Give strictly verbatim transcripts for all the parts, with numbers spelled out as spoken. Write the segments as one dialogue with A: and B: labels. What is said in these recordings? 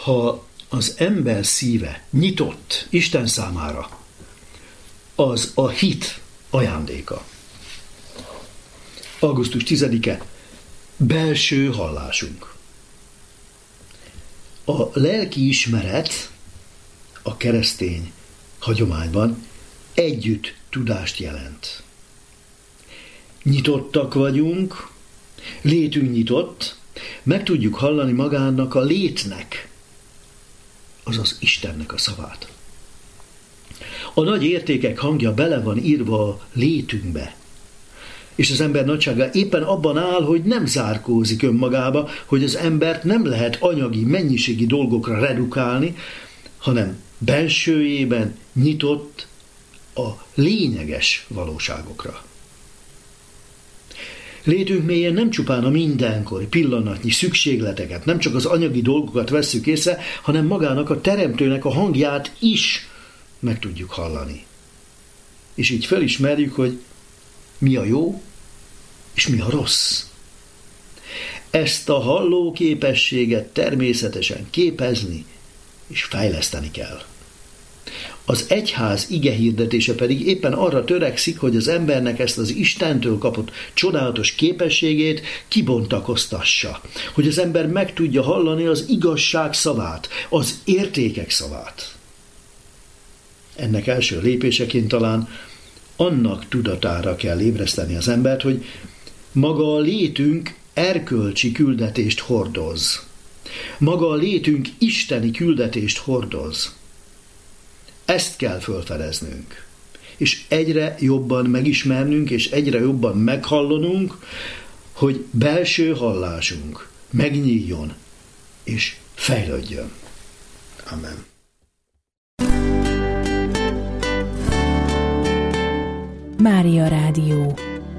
A: Ha az ember szíve nyitott Isten számára, az a hit ajándéka. augusztus tizedike, belső hallásunk. A lelkiismeret a keresztény hagyományban együtt tudást jelent. Nyitottak vagyunk, létünk nyitott, meg tudjuk hallani magának a létnek, azaz Istennek a szavát. A nagy értékek hangja bele van írva a létünkbe, és az ember nagysága éppen abban áll, hogy nem zárkózik önmagába, hogy az embert nem lehet anyagi, mennyiségi dolgokra redukálni, hanem belsőjében nyitott a lényeges valóságokra. Létünk mélyen nem csupán a mindenkori, pillanatnyi szükségleteket, nem csak az anyagi dolgokat vesszük észre, hanem magának a teremtőnek a hangját is meg tudjuk hallani. És így felismerjük, hogy mi a jó, és mi a rossz. Ezt a halló képességet természetesen képezni és fejleszteni kell. Az egyház igehirdetése pedig éppen arra törekszik, hogy az embernek ezt az Istentől kapott csodálatos képességét kibontakoztassa, hogy az ember meg tudja hallani az igazság szavát, az értékek szavát. Ennek első lépéseként talán annak tudatára kell ébreszteni az embert, hogy maga a létünk erkölcsi küldetést hordoz. Maga a létünk isteni küldetést hordoz. Ezt kell felfedeznünk, és egyre jobban megismernünk, és egyre jobban meghallanunk, hogy belső hallásunk megnyíljon, és fejlődjön. Amen.
B: Mária Rádió.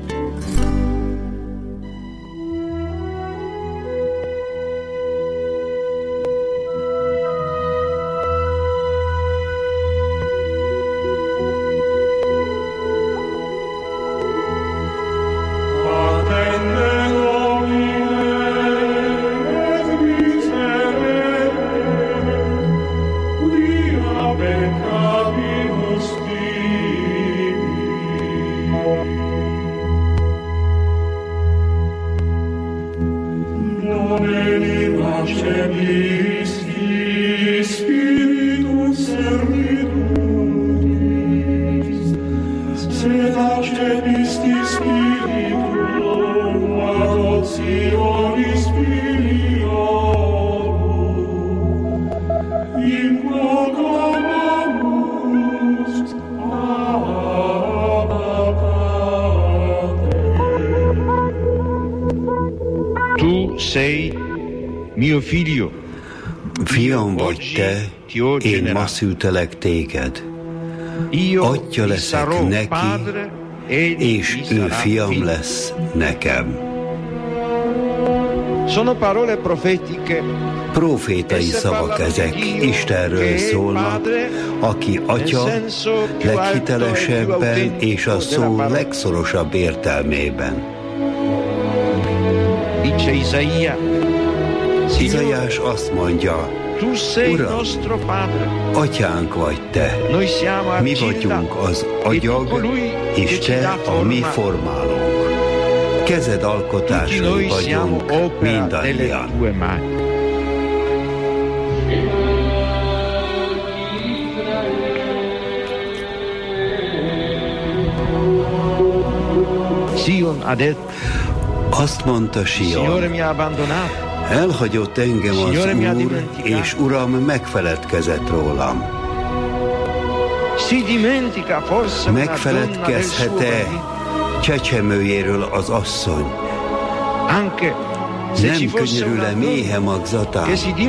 C: Fiam vagy te, én ma szültelek téged. Atya leszek neki, és ő fiam lesz nekem. Profétai szavak ezek, Istenről szólnak, aki Atya leghitelesebben és a szó legszorosabb értelmében. Izaiás azt mondja, Uram, Atyánk vagy te, mi vagyunk az agyag, és te a mi formálónk. Kezed alkotásai vagyunk mindannyian. Azt mondta Sion, elhagyott engem az Úr, és Uram megfeledkezett rólam. Megfeledkezhet-e csecsemőjéről az asszony? Nem könyörül-e méhe magzatán?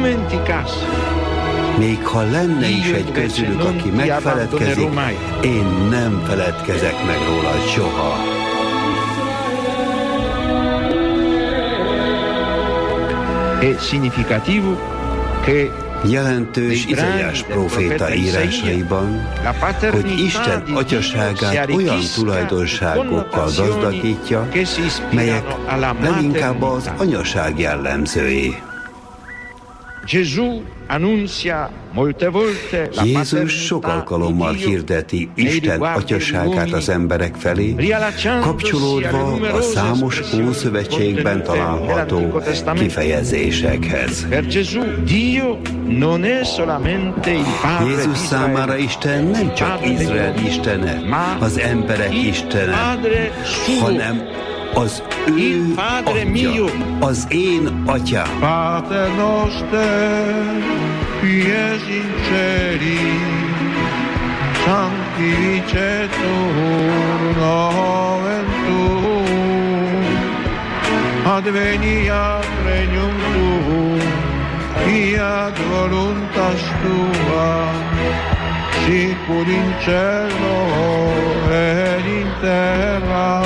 C: Még ha lenne is egy közülük, aki megfeledkezik, én nem feledkezek meg róla soha. Jelentős Izaiás próféta írásaiban, hogy Isten atyaságát olyan tulajdonságokkal gazdagítja, melyek leginkább az anyaság jellemzői. Jézus sok alkalommal hirdeti Isten atyaságát az emberek felé, kapcsolódva a számos Ószövetségben található kifejezésekhez. Jézus számára Isten nem csak Izrael istene, az emberek istene, hanem az ő atya, az én atyám.
D: Pater noster, qui es in celi, sanctificetur nomen tuum, adveniat regnum tuum, fiat voluntas tua, sicur in cielo et in terra.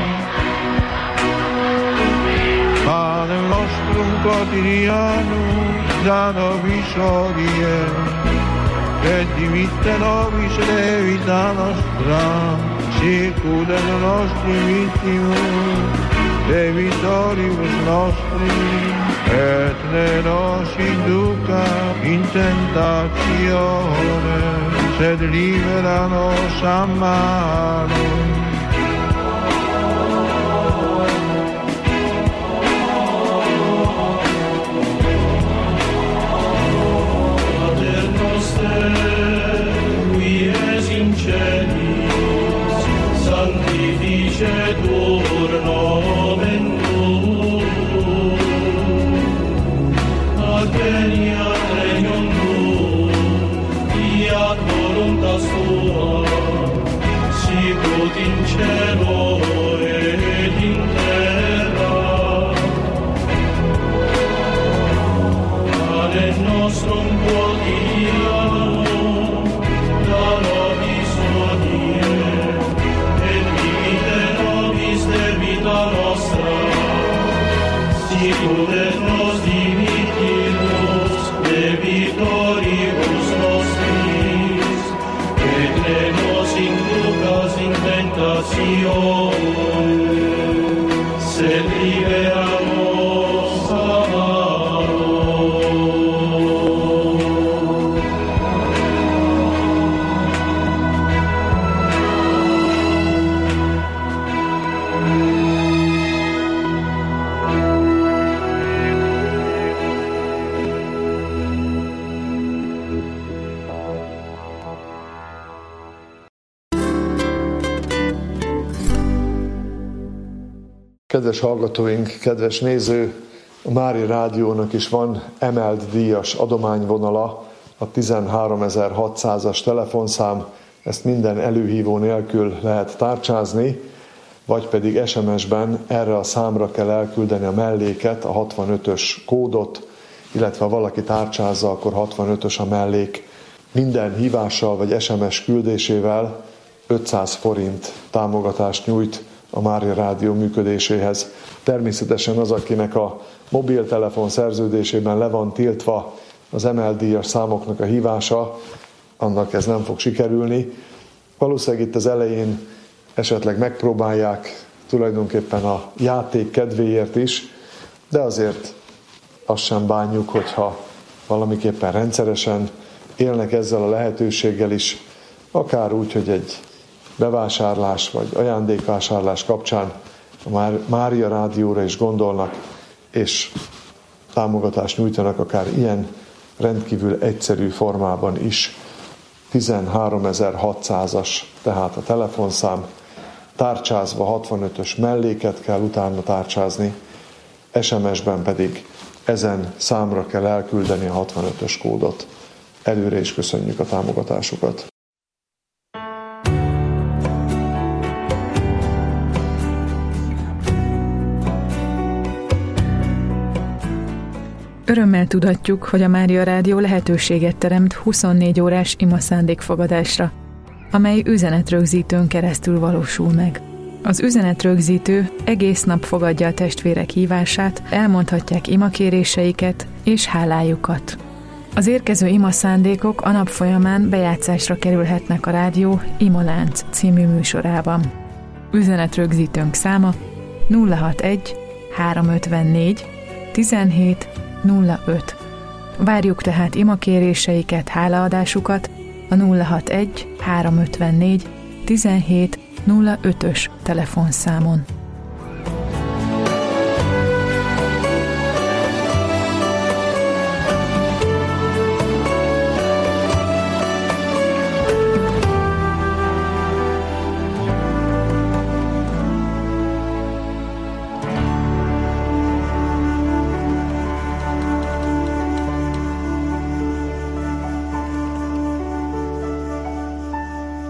D: Panem nostrum quotidianum da nobis hodie, et dimitte nobis debita nostra, sicut et nostri vittimus debitoribus nostri, et ne nos induca in tentatione, sed libera nos a malo.
E: Sanctificetur nomen tuum, adveniat regnum tuum, fiat voluntas tua, sicut in cielo et in terra. Panem nostrum quotidianum da nobis hodie, debita nostra, sicut et nos dimittimus debitoribus nostris, et ne nos inducas in tentatione, sed libera nos a malo.
D: Kedves hallgatóink, kedves néző, a Mária Rádiónak is van emelt díjas adományvonala, a tizenháromezer-hatszázas telefonszám, ezt minden előhívó nélkül lehet tárcsázni, vagy pedig es em es-ben erre a számra kell elküldeni a melléket, a hatvanötös kódot, illetve ha valaki tárcsázza, akkor hatvanötös a mellék. Minden hívással vagy es em es küldésével ötszáz forint támogatást nyújt a Mária Rádió működéséhez. Természetesen az, akinek a mobiltelefon szerződésében le van tiltva az emelt díjas számoknak a hívása, annak ez nem fog sikerülni. Valószínűleg itt az elején esetleg megpróbálják tulajdonképpen a játék kedvéért is, de azért azt sem bánjuk, hogyha valamiképpen rendszeresen élnek ezzel a lehetőséggel is, akár úgy, hogy egy bevásárlás vagy ajándékvásárlás kapcsán a Mária Rádióra is gondolnak, és támogatást nyújtanak akár ilyen rendkívül egyszerű formában is. tizenháromezer-hatszázas tehát a telefonszám, tárcsázva hatvanötös melléket kell utána tárcsázni, es em es-ben pedig ezen számra kell elküldeni a hatvanötös kódot. Előre is köszönjük a támogatásukat.
F: Örömmel tudatjuk, hogy a Mária Rádió lehetőséget teremt huszonnégy órás ima szándékfogadásra, amely üzenetrögzítőn keresztül valósul meg. Az üzenetrögzítő egész nap fogadja a testvérek hívását, elmondhatják imakéréseiket és hálájukat. Az érkező ima szándékok a nap folyamán bejátszásra kerülhetnek a rádió Imalánc című műsorában. Üzenetrögzítőnk száma nulla hatvanegy háromszázötvennégy tizenhét nulla öt, Várjuk tehát imakéréseiket, hálaadásukat a nulla hatvanegy háromszázötvennégy tizenhét nulla ötös telefonszámon.